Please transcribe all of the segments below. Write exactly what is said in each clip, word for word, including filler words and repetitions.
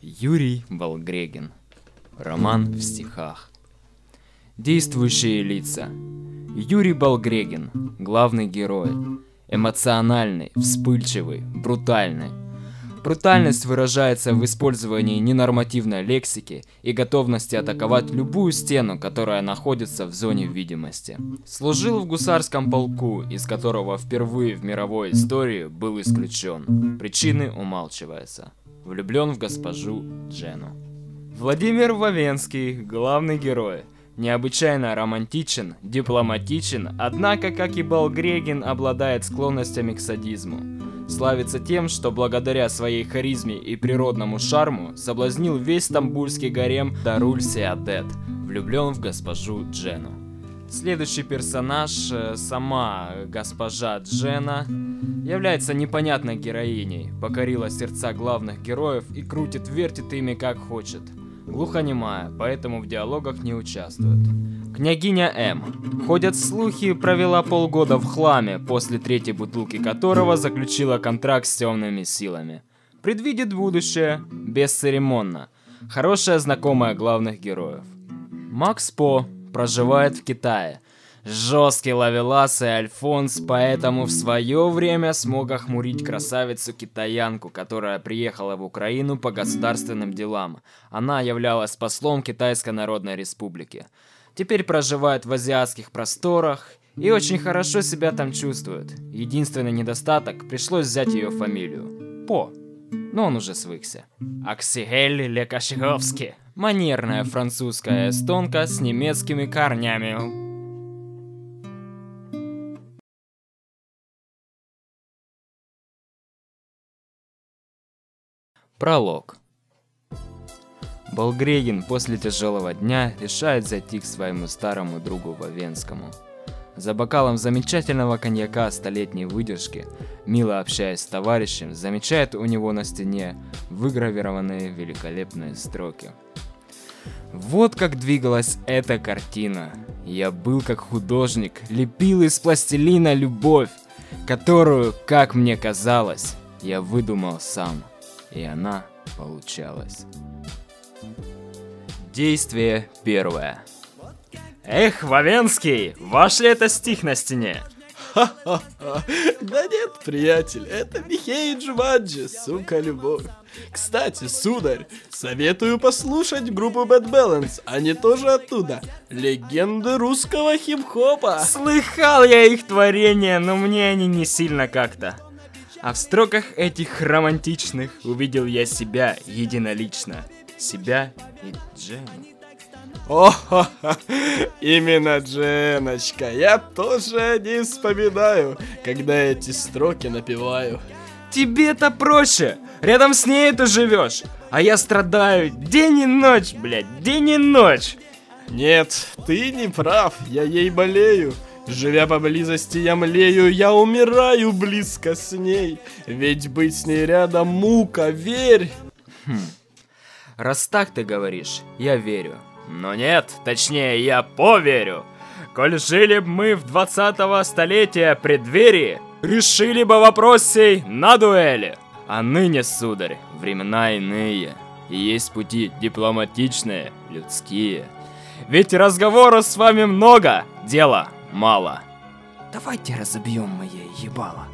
Юрий Болгрегин. Роман в стихах. Действующие лица. Юрий Болгрегин, главный герой. Эмоциональный, вспыльчивый, брутальный. Брутальность выражается в использовании ненормативной лексики и готовности атаковать любую стену, которая находится в зоне видимости. Служил в гусарском полку, из которого впервые в мировой истории был исключен. Причины умалчиваются. Влюблен в госпожу Джену. Владимир Вавенский, главный герой. Необычайно романтичен, дипломатичен, однако, как и Болгрегин, обладает склонностями к садизму. Славится тем, что благодаря своей харизме и природному шарму соблазнил весь стамбульский гарем Даруль-Сеадет, влюблен в госпожу Джену. Следующий персонаж, сама госпожа Джена, является непонятной героиней, покорила сердца главных героев и крутит-вертит ими как хочет. Глухонемая, поэтому в диалогах не участвует. Княгиня М. Ходят слухи, провела полгода в хламе, после третьей бутылки которого заключила контракт с темными силами. Предвидит будущее, бесцеремонно. Хорошая знакомая главных героев. Макс По проживает в Китае. Жесткий ловелас и альфонс, поэтому в свое время смог охмурить красавицу-китаянку, которая приехала в Украину по государственным делам. Она являлась послом Китайской Народной Республики. Теперь проживает в азиатских просторах и очень хорошо себя там чувствует. Единственный недостаток – пришлось взять ее фамилию. По. Но он уже свыкся. Аксигель Лекашиховский. Манерная французская эстонка с немецкими корнями. Пролог. Болгрегин после тяжелого дня решает зайти к своему старому другу Вавенскому. За бокалом замечательного коньяка столетней выдержки, мило общаясь с товарищем, замечает у него на стене выгравированные великолепные строки. Вот как двигалась эта картина. Я был как художник, лепил из пластилина любовь, которую, как мне казалось, я выдумал сам. И она получалась. Действие первое. Эх, Вавенский, ваш ли это стих на стене? Ха-ха-ха. Да нет, приятель, это Михей Джуманджи, сука, любовь. Кстати, сударь, советую послушать группу Bad Balance, они тоже оттуда. Легенды русского хип-хопа. Слыхал я их творения, но мне они не сильно как-то. А в строках этих романтичных увидел я себя единолично. Себя и Джену. О-ха-ха, именно Дженочка. Я тоже не вспоминаю, когда эти строки напеваю. Тебе-то проще. Рядом с ней ты живешь. А я страдаю день и ночь, блядь, день и ночь. Нет, ты не прав, я ей болею. Живя поблизости, я млею, я умираю близко с ней. Ведь быть с ней рядом мука, верь. Хм. Раз так ты говоришь, я верю. Но нет, точнее, я поверю. Коль жили б мы в двадцатого столетия преддверии, решили бы вопрос сей на дуэли. А ныне, сударь, времена иные. И есть пути дипломатичные, людские. Ведь разговора с вами много, дела мало. Давайте разобьем мое ебало.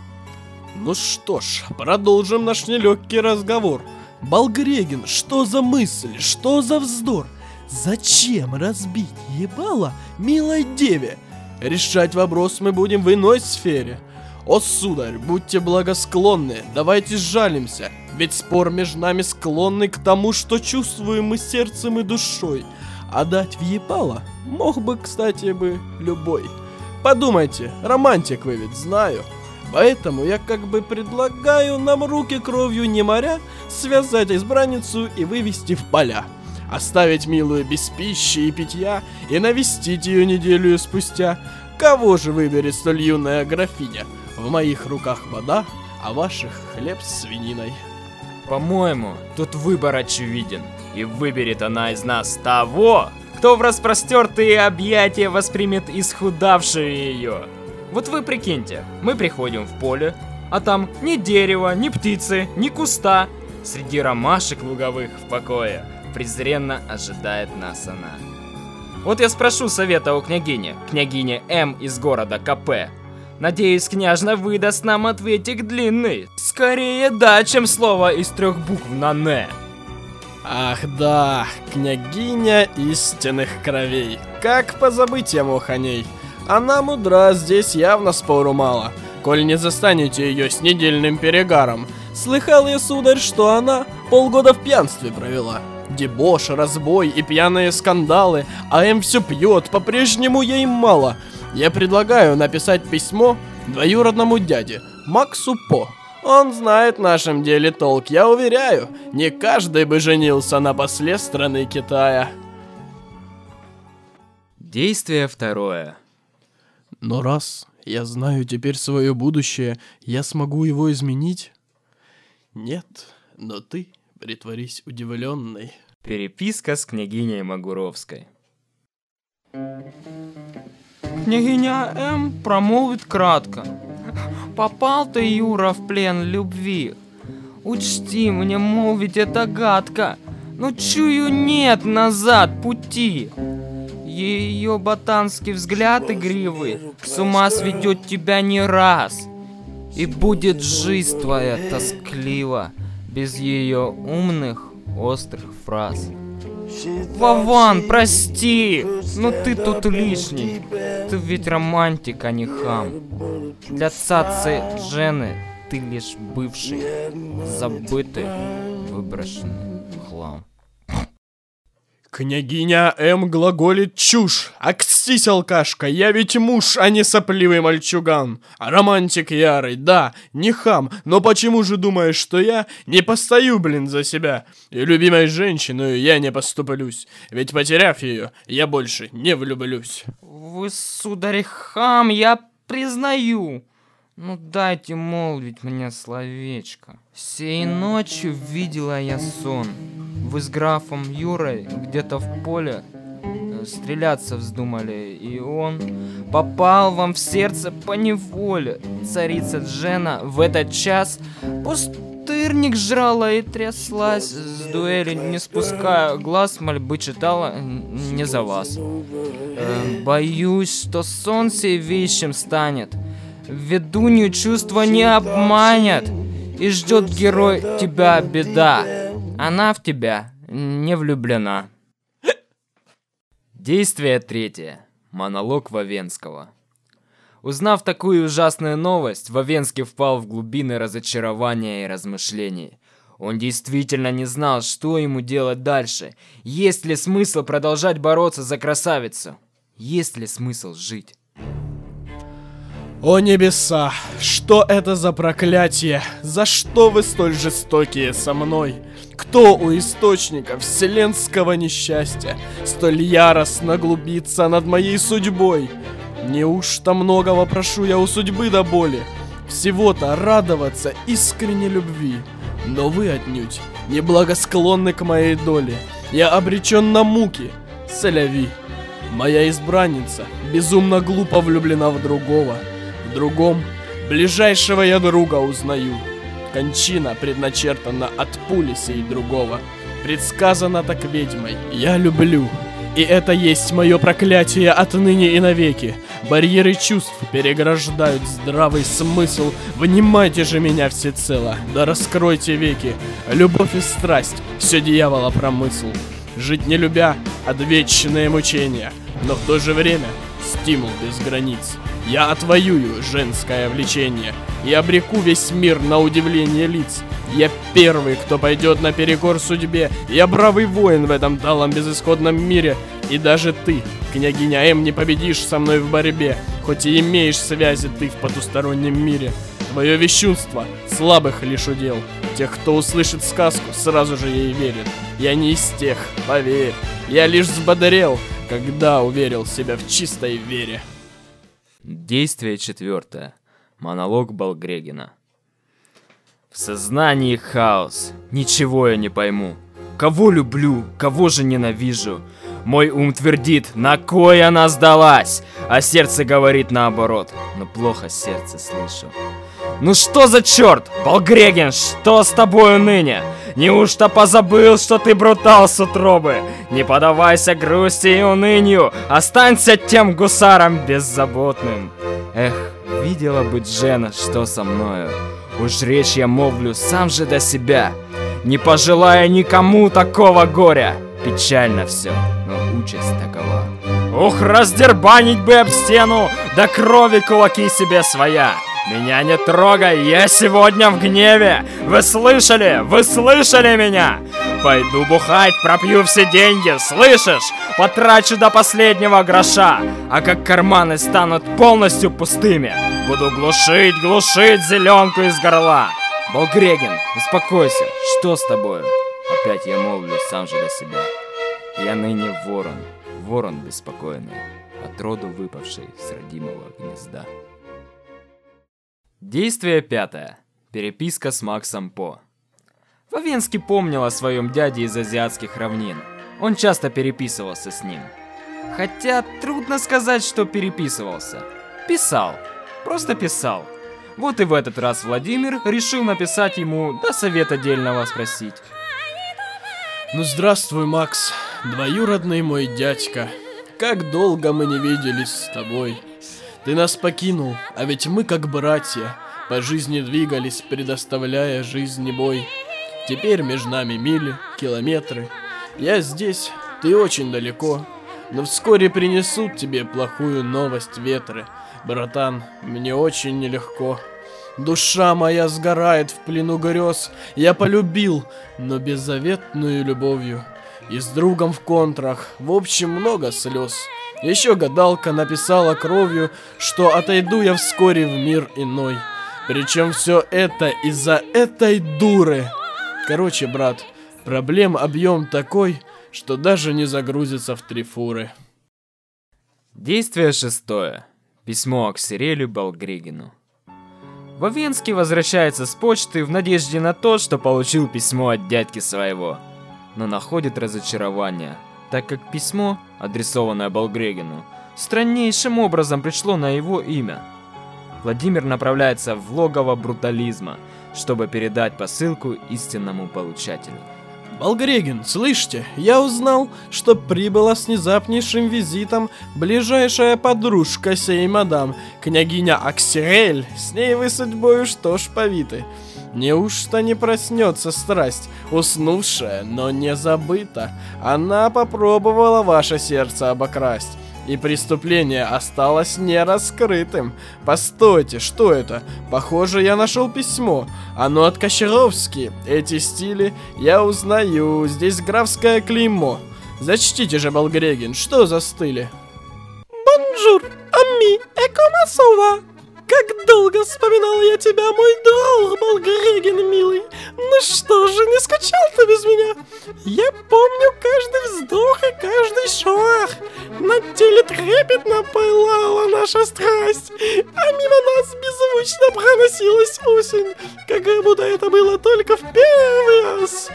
Ну что ж, продолжим наш нелегкий разговор. Болгрегин, что за мысль, что за вздор? Зачем разбить ебало милой деве? Решать вопрос мы будем в иной сфере. О, сударь, будьте благосклонны, давайте сжалимся. Ведь спор между нами склонный к тому, что чувствуем мы сердцем и душой. А дать в ебало мог бы, кстати, бы любой. Подумайте, романтик вы ведь, знаю. Поэтому я как бы предлагаю нам руки кровью не моря связать избранницу и вывести в поля. Оставить милую без пищи и питья и навестить ее неделю спустя. Кого же выберет столь юная графиня? В моих руках вода, а в ваших хлеб с свининой. По-моему, тут выбор очевиден. И выберет она из нас того, кто в распростертые объятия воспримет исхудавшую ее. Вот вы прикиньте, мы приходим в поле, а там ни дерева, ни птицы, ни куста. Среди ромашек луговых в покое презренно ожидает нас она. Вот я спрошу совета у княгини, княгини М из города КП. Надеюсь, княжна выдаст нам ответик длинный. Скорее да, чем слово из трех букв на «не». Ах да, княгиня истинных кровей. Как позабыть я мог о ней? Она мудра, здесь явно спору мало, коль не застанете ее с недельным перегаром. Слыхал я, сударь, что она полгода в пьянстве провела. Дебош, разбой и пьяные скандалы, а М все пьет, по-прежнему ей мало. Я предлагаю написать письмо двоюродному дяде, Максу По. Он знает в нашем деле толк, я уверяю. Не каждый бы женился на после страны Китая. Действие второе. Но раз я знаю теперь свое будущее, я смогу его изменить? Нет, но ты притворись удивленной. Переписка с княгиней Могуровской. Княгиня М промолвит кратко. Попал ты, Юра, в плен любви. Учти, мне молвить это гадко. Но чую, нет назад пути. Ее ботанский взгляд игривый с ума сведет тебя не раз. И будет жизнь твоя тосклива без ее умных, острых фраз. Вован, прости, но ты тут лишний. Ты ведь романтик, а не хам. Для цацы Жены ты лишь бывший, забытый, выброшенный хлам. Княгиня М глаголит чушь. Акстись, алкашка, я ведь муж, а не сопливый мальчуган. Романтик ярый, да, не хам, но почему же думаешь, что я не постою, блин, за себя? И любимой женщиной я не поступлюсь, ведь потеряв ее, я больше не влюблюсь. Вы, сударь, хам, я признаю. Ну дайте молвить мне словечко. Сей ночью видела я сон. Вы с графом Юрой где-то в поле стреляться вздумали, и он попал вам в сердце поневоле. Царица Джена в этот час пустырник жрала и тряслась, с дуэли не спуская глаз, мольбы читала не за вас. Э, боюсь, что сон сей вещим станет, ведунью чувства не обманет, и ждет герой тебя беда. Она в тебя не влюблена. Действие третье. Монолог Вавенского. Узнав такую ужасную новость, Вавенский впал в глубины разочарования и размышлений. Он действительно не знал, что ему делать дальше. Есть ли смысл продолжать бороться за красавицу? Есть ли смысл жить? О небеса, что это за проклятие? За что вы столь жестокие со мной? Кто у источника вселенского несчастья столь яростно глубится над моей судьбой? Неужто многого прошу я у судьбы до боли? Всего-то радоваться искренней любви. Но вы отнюдь не благосклонны к моей доле. Я обречен на муки. Сэляви. Моя избранница безумно глупо влюблена в другого. В другом ближайшего я друга узнаю. Кончина предначертана от пули сей другого. Предсказано так ведьмой. Я люблю. И это есть мое проклятие отныне и навеки. Барьеры чувств переграждают здравый смысл. Внимайте же меня всецело, да раскройте веки. Любовь и страсть, все дьявола промысл. Жить не любя, отвечные мучения, но в то же время стимул без границ. Я отвоюю женское влечение и обреку весь мир на удивление лиц. Я первый, кто пойдет наперекор судьбе. Я бравый воин в этом талом безысходном мире. И даже ты, княгиня М, не победишь со мной в борьбе, хоть и имеешь связи ты в потустороннем мире. Твое вещунство слабых лишь удел. Тех, кто услышит сказку, сразу же ей верит. Я не из тех, поверь. Я лишь взбодрел, когда уверил себя в чистой вере. Действие четвертое. Монолог Балгрегена. В сознании хаос. Ничего я не пойму. Кого люблю, кого же ненавижу. Мой ум твердит, на кой она сдалась, а сердце говорит наоборот. Но плохо сердце слышу. Ну что за черт, Балгреген, что с тобою ныне? Неужто позабыл, что ты брутал с утробы? Не поддавайся грусти и унынию, останься тем гусаром беззаботным. Эх, видела бы Джена, что со мною. Уж речь я молвлю сам же до себя, не пожелая никому такого горя. Печально все, но участь такова. Ух, раздербанить бы об стену, до крови кулаки себе своя. Меня не трогай, я сегодня в гневе. Вы слышали? Вы слышали меня? Пойду бухать, пропью все деньги, слышишь? Потрачу до последнего гроша. А как карманы станут полностью пустыми, буду глушить, глушить зеленку из горла. Балгреген, успокойся, что с тобою? Опять я молвлю сам же до себя. Я ныне ворон, ворон беспокойный, отроду выпавший с родимого гнезда. Действие пятое. Переписка с Максом По. Вавенский помнил о своем дяде из азиатских равнин. Он часто переписывался с ним. Хотя трудно сказать, что переписывался. Писал. Просто писал. Вот и в этот раз Владимир решил написать ему, да совета дельного спросить. Ну здравствуй, Макс, двоюродный мой дядька. Как долго мы не виделись с тобой. Ты нас покинул, а ведь мы как братья по жизни двигались, предоставляя жизни бой. Теперь между нами мили, километры. Я здесь, ты очень далеко, но вскоре принесут тебе плохую новость ветры. Братан, мне очень нелегко. Душа моя сгорает в плену грез. Я полюбил, но беззаветную любовью. И с другом в контрах, в общем, много слез. Еще гадалка написала кровью, что отойду я вскоре в мир иной. Причем все это из-за этой дуры. Короче, брат, проблем объем такой, что даже не загрузится в три фуры. Действие шестое. Письмо Аксирелю Балгрегену. Вавенский возвращается с почты в надежде на то, что получил письмо от дядьки своего, но находит разочарование, так как письмо, адресованное Балгрегену, страннейшим образом пришло на его имя. Владимир направляется в логово брутализма, чтобы передать посылку истинному получателю. Балгреген, слышите, я узнал, что прибыла с внезапнейшим визитом ближайшая подружка сей мадам, княгиня Аксирель. С ней вы судьбою что ж повиты. Неужто не проснется страсть, уснувшая, но не забыта? Она попробовала ваше сердце обокрасть, и преступление осталось нераскрытым. Постойте, что это? Похоже, я нашел письмо. Оно от Кощеровски. Эти стили я узнаю. Здесь графское клеймо. Зачтите же, Балгреген, что застыли? Бонжур, ами, экомасова. Как долго вспоминал я тебя, мой друг Балгреген, милый. Ну что же, не скучал ты без меня? Я помню каждый вздох и каждый шорох. На теле трепетно пылала наша страсть, а мимо нас беззвучно проносилась осень, как будто это было только в первый раз.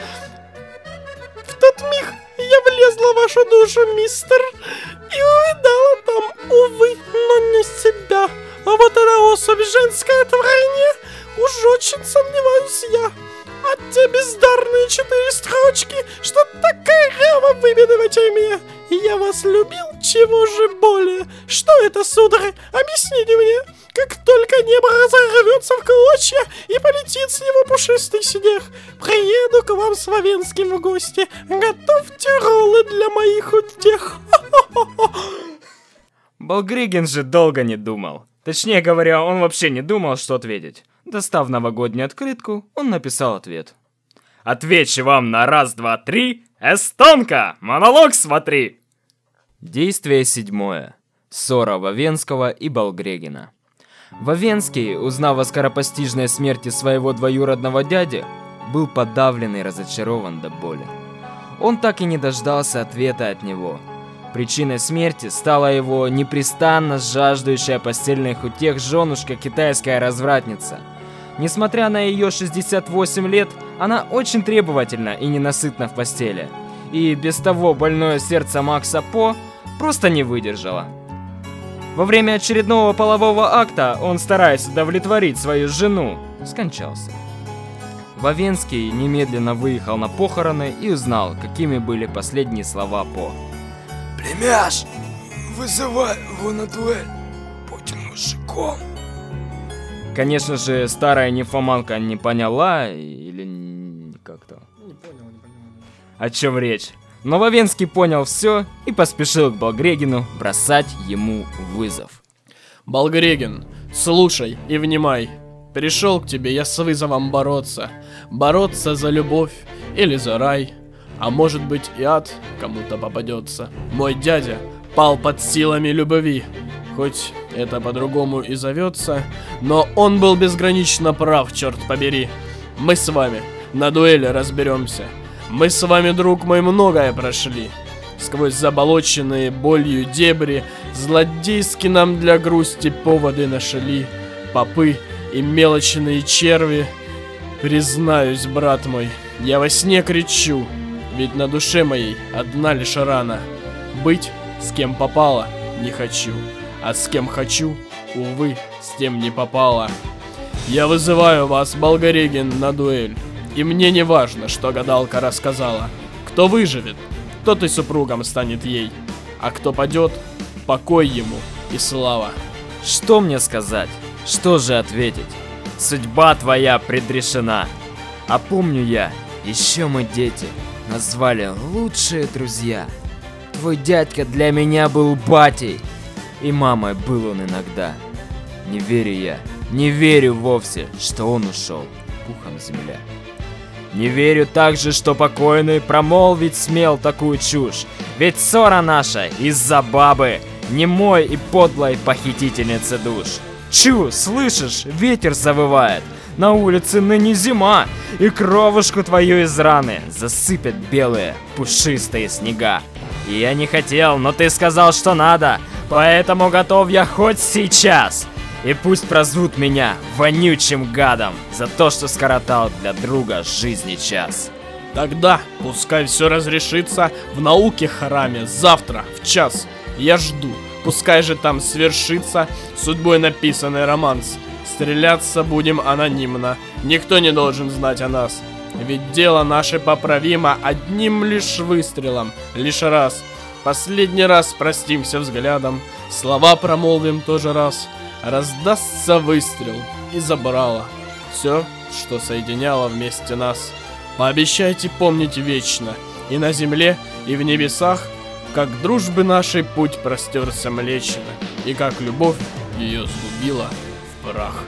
В тот миг я влезла в вашу душу, мистер, и увидала там, увы, но не себя. А вот эта особь, женское творение, уж очень сомневаюсь я. А те бездарные четыре строчки, что такая рава выбеды в теме. Я вас любил, чего же более? Что это, сударь? Объясните мне. Как только небо разорвется в клочья и полетит с него пушистый снег, приеду к вам с Вавенским в гости. Готовьте роллы для моих утех. Балгреген же долго не думал. Точнее говоря, он вообще не думал, что ответить. Достав новогоднюю открытку, он написал ответ. «Отвечу вам на раз, два, три. Эстонка! Монолог смотри!» Действие седьмое. Ссора Вавенского и Балгрегена. Вавенский, узнав о скоропостижной смерти своего двоюродного дяди, был подавлен и разочарован до боли. Он так и не дождался ответа от него. Причиной смерти стала его непрестанно жаждущая постельных утех женушка китайская развратница. Несмотря на ее шестьдесят восемь лет, она очень требовательна и ненасытна в постели. И без того больное сердце Макса По просто не выдержало. Во время очередного полового акта он, стараясь удовлетворить свою жену, скончался. Вавенский немедленно выехал на похороны и узнал, какими были последние слова По. «Племяш, вызывай его на дуэль, будь мужиком». Конечно же, старая нимфоманка не поняла, или как-то... Не понял, не понял. О чем речь. Но Вавенский понял все и поспешил к Балгрегену бросать ему вызов. Балгреген, слушай и внимай. Пришел к тебе я с вызовом бороться. Бороться за любовь или за рай. А может быть и ад кому-то попадется. Мой дядя пал под силами любви. Хоть это по-другому и зовется, но он был безгранично прав, черт побери. Мы с вами на дуэли разберемся. Мы с вами, друг мой, многое прошли. Сквозь заболоченные болью дебри злодейски нам для грусти поводы нашли. Попы и мелочные черви. Признаюсь, брат мой, я во сне кричу, ведь на душе моей одна лишь рана. Быть с кем попало не хочу, а с кем хочу, увы, с тем не попало. Я вызываю вас, Балгреген, на дуэль. И мне не важно, что гадалка рассказала. Кто выживет, тот и супругом станет ей. А кто падет, покой ему и слава. Что мне сказать? Что же ответить? Судьба твоя предрешена. А помню я, еще мы дети, назвали лучшие друзья. Твой дядька для меня был батей, и мамой был он иногда. Не верю я, не верю вовсе, что он ушел пухом земля. Не верю также, что покойный промолвить смел такую чушь. Ведь ссора наша из-за бабы, немой и подлой похитительницы душ. Чу, слышишь, ветер завывает, на улице ныне зима, и кровушку твою из раны засыпят белые пушистые снега. И я не хотел, но ты сказал, что надо, поэтому готов я хоть сейчас. И пусть прозовут меня вонючим гадом за то, что скоротал для друга жизни час. Тогда пускай все разрешится в науке храме завтра в час. Я жду, пускай же там свершится судьбой написанный романс. Стреляться будем анонимно, никто не должен знать о нас. Ведь дело наше поправимо одним лишь выстрелом, лишь раз. Последний раз простимся взглядом, слова промолвим тоже раз. Раздастся выстрел и забрало все, что соединяло вместе нас. Пообещайте помнить вечно, и на земле, и в небесах, как дружбы нашей путь простерся млечно, и как любовь ее сгубила в прах.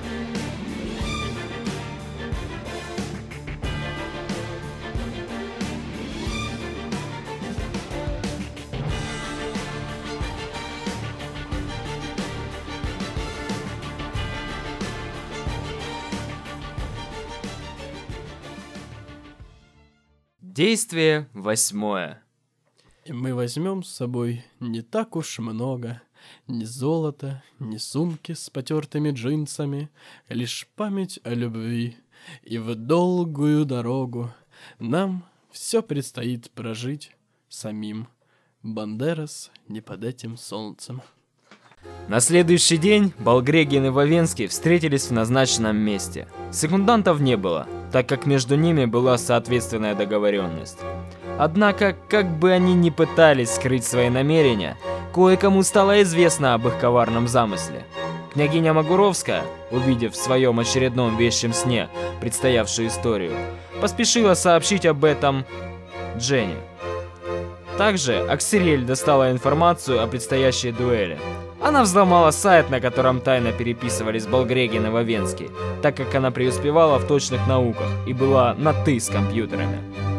Действие восьмое. И мы возьмем с собой не так уж много, ни золота, ни сумки с потертыми джинсами, лишь память о любви. И в долгую дорогу нам все предстоит прожить самим. Бандерас не под этим солнцем. На следующий день Балгреген и Вавенский встретились в назначенном месте. Секундантов не было, так как между ними была соответственная договоренность. Однако, как бы они ни пытались скрыть свои намерения, кое-кому стало известно об их коварном замысле. Княгиня Магуровская, увидев в своем очередном вещем сне предстоявшую историю, поспешила сообщить об этом Дженни. Также Аксирель достала информацию о предстоящей дуэли. Она взломала сайт, на котором тайно переписывались Балгреген и Вавенский, так как она преуспевала в точных науках и была на «ты» с компьютерами.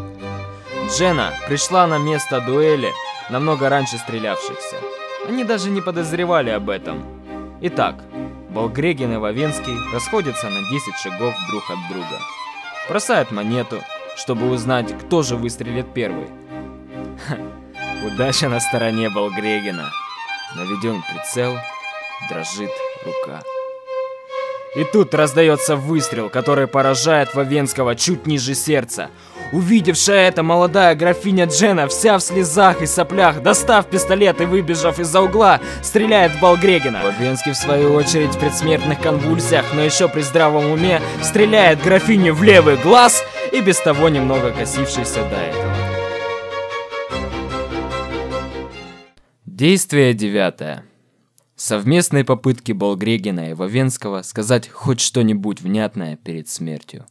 Дженна пришла на место дуэли намного раньше стрелявшихся. Они даже не подозревали об этом. Итак, Балгреген и Вавенский расходятся на десять шагов друг от друга. Бросают монету, чтобы узнать, кто же выстрелит первый. Ха, удача на стороне Балгрегена. Наведен прицел, дрожит рука. И тут раздается выстрел, который поражает Вавенского чуть ниже сердца. Увидевшая это, молодая графиня Дженна, вся в слезах и соплях, достав пистолет и выбежав из-за угла, стреляет в Балгрегена. Вавенский, в свою очередь, в предсмертных конвульсиях, но еще при здравом уме, стреляет графиню в левый глаз и без того немного косившийся до этого. Действие девятое. Совместные попытки Балгрегена и Вовенского сказать хоть что-нибудь внятное перед смертью.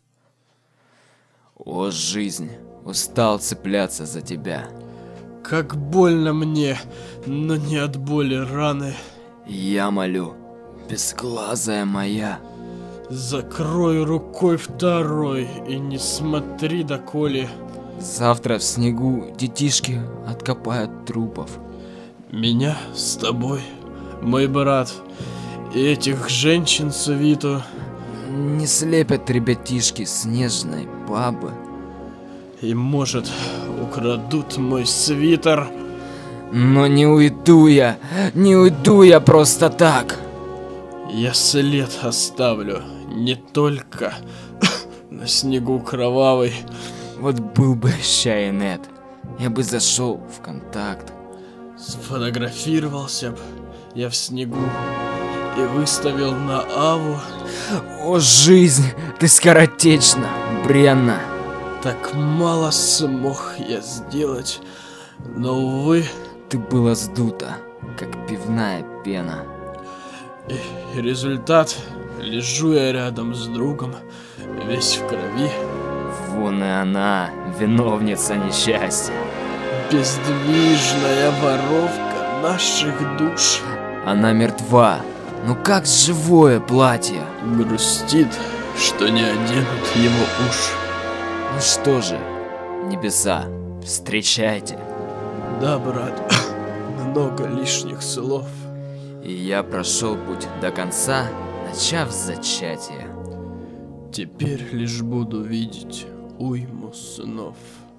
О, жизнь, устал цепляться за тебя. Как больно мне, но не от боли раны. Я молю, безглазая моя. Закрой рукой второй и не смотри доколе. Завтра в снегу детишки откопают трупов. Меня с тобой, мой брат, и этих женщин свиту. Не слепят ребятишки снежной бабы. И, может, украдут мой свитер. Но не уйду я, не уйду я просто так. Я след оставлю, не только на снегу кровавый. Вот был бы Шайнет, я бы зашел в контакт. Сфотографировался б я в снегу и выставил на Аву. О, жизнь, ты скоротечна, бренна. Так мало смог я сделать, но, увы, ты была сдута, как пивная пена. И результат, лежу я рядом с другом, весь в крови. Вон и она, виновница несчастья. Бездвижная воровка наших душ. Она мертва, ну как живое платье. Грустит, что не оденут его уж. Ну что же, небеса, встречайте. Да, брат, много лишних слов. И я прошел путь до конца, начав с зачатия. Теперь лишь буду видеть уйму снов.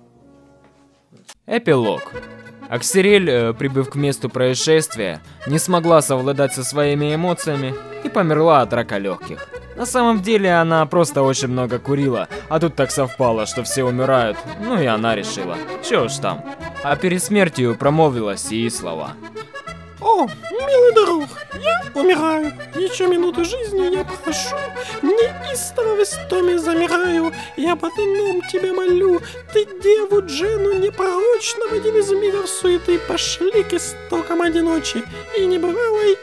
Эпилог. Аксирель, э, прибыв к месту происшествия, не смогла совладать со своими эмоциями и померла от рака легких. На самом деле она просто очень много курила, а тут так совпало, что все умирают, ну и она решила, чё уж там. А перед смертью промолвила сии слова. О, милый друг, я умираю. Еще минуту жизни я прошу. Неистово в истоме замираю. Я об одном тебя молю. Ты деву Джену непорочно в один из миров суеты пошли к истокам одиночи и небывалой.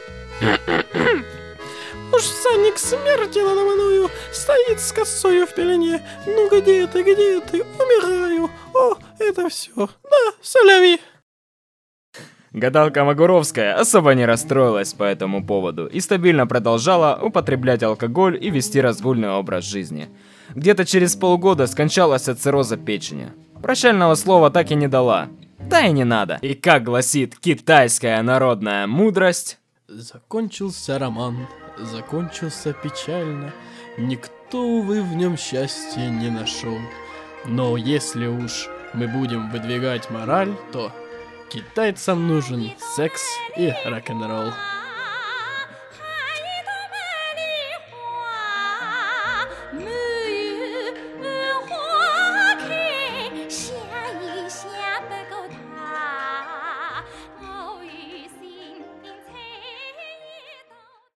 Уж всадник смерти надо мною стоит с косою в пелене. Ну где ты, где ты? Умираю. О, это все. Да, соляви. Гадалка Магуровская особо не расстроилась по этому поводу и стабильно продолжала употреблять алкоголь и вести разгульный образ жизни. Где-то через полгода скончалась от цирроза печени. Прощального слова так и не дала. Да и не надо. И как гласит китайская народная мудрость... Закончился роман, закончился печально. Никто, увы, в нем счастья не нашел. Но если уж мы будем выдвигать мораль, то... китайцам нужен секс и рок-н-ролл.